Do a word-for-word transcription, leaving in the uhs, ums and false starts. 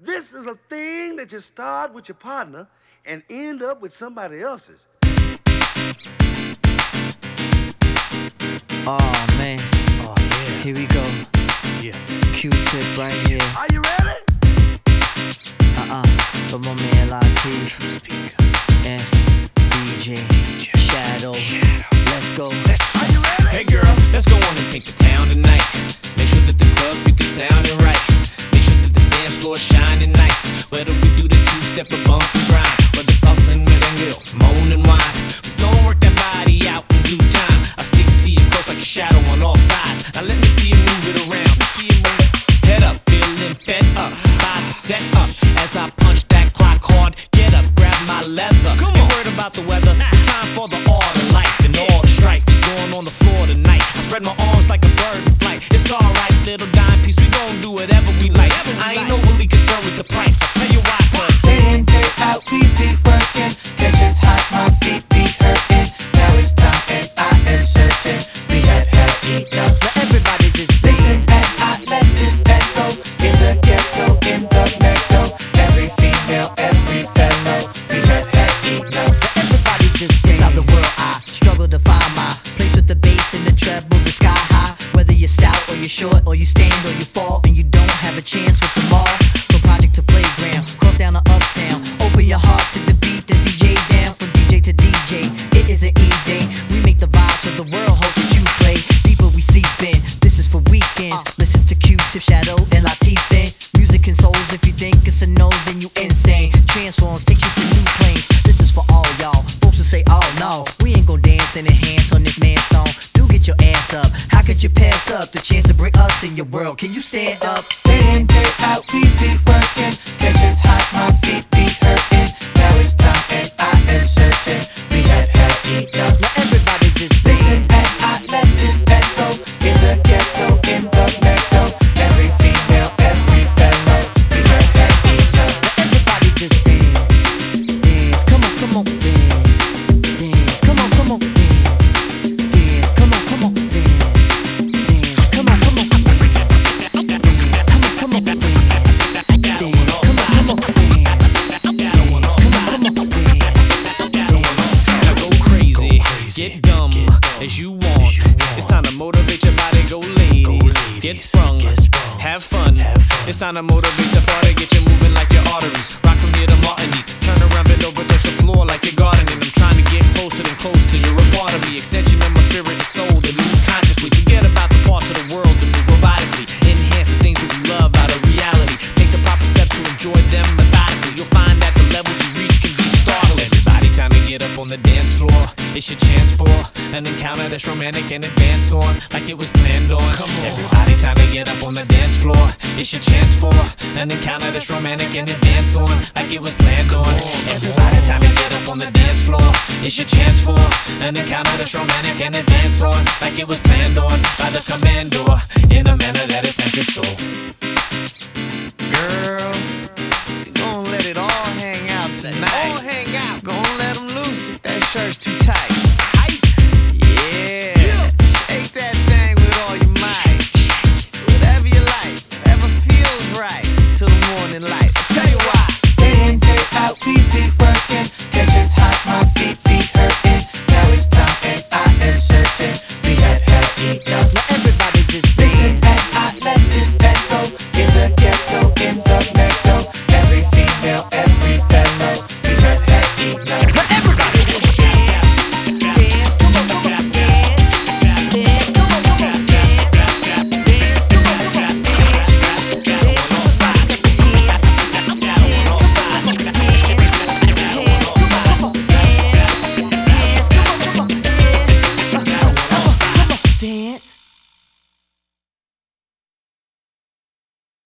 This is a thing that you start with your partner and end up with somebody else's. Oh man, oh yeah, here we go. Yeah, Q-Tip right here. Are you ready? Uh-uh, but my man Latif, True Speaker, and D J, D J Shadow. Shadow. Let's go. Let's Are you ready? Hey girl, let's go on and paint the town tonight. Make sure that the club speakers sounding right. Make sure that the dance floor shining nice. Whether we do the two-step or bump and grind, whether salsa and merengue, moan and wine, we gon' work that body out in due time. I stick to you close like a shadow on all sides. Now let me see you move it around. See you move it. Head up, feeling fed up. Body set up as I punch that clock hard. Get up, grab my leather. Come on, worried about the weather. It's time for the art of life, and all the strife is going on the floor tonight. I spread my arms like a bird in flight. It's alright, little dime piece. We gon' do whatever we like. I ain't overly concerned with the price. I'll tell you why, cause day in, day out, we be working. Tensions hot, my feet be hurting. Now it's time, and I am certain we had had enough. Now everybody just Listen as I let this echo in the ghetto, in the meadow. Every female, every fellow, we had had enough. Now everybody just dance. Inside the world I struggle to find my place with the bass and the treble, the sky high. Whether you're stout or you're short, or you stand or you fall, and you don't have a chance with them all. From project to playground, cross down to uptown. Open your heart to the beat, that's D J down. From D J to D J, it isn't easy. We make the vibes for the world, hope that you play. Deeper we seep in, this is for weekends. Listen to Q-Tip, Shadow, and Latif in. Music consoles, if you think it's a no, then you insane. Transforms, takes you to new planes. This is for all y'all, folks who say, oh no, we ain't gon' dance and enhance on this man's song. Do get your ass up, how could you pass up the chance to bring us in your world? Can you stand up? Day in, day out, we be working. Tensions hot, my feet be hurting. Now it's time, and I am certain we had had enough. Now everybody just Listen dance. as I let this echo in the ghetto, in the meadow. Every female, every fellow, we had had enough. Now everybody just dance, dance. Come on, come on, dance, dance. Come on, come on, dance, dance. Come on, come on, dance, dance. Come on, come on, dance, dance. Come on, come on, dance, dance. Come on, come on, dance, dance. Come on, come on, dance. now go crazy, get dumb as you want. It's time to motivate your body, go ladies. Get sprung, have fun. It's time to motivate the body, get you moving like your arteries. Rock from here to Martinique. Turn around, bend over, touch the floor like you're gardening. I'm trying to get closer and close to you. You're a part of me, extension of my spirit and soul that moves consciously. Forget about the parts of the world that move robotically. Enhance the things that we love out of reality. Take the proper steps to enjoy them methodically. You'll find that the levels you reach can be startling. Everybody, time to get up on the dance floor. It's your chance for an encounter that's romantic and advance on like it was planned on. Come on. Everybody, time to get up on the dance floor. It's your chance for an encounter that's romantic and advance on like it was planned on. Everybody, time to get up on the dance floor. It's your chance for an encounter that's romantic and advance on like it was planned on by the commando in a manner that is centric soul. Girl, you gon' let it all hang out tonight. All hang out. Gon' let them loose if that shirt's too tight. Yeah. Shake that thing with all your might. Whatever you like, whatever feels right till the morning light.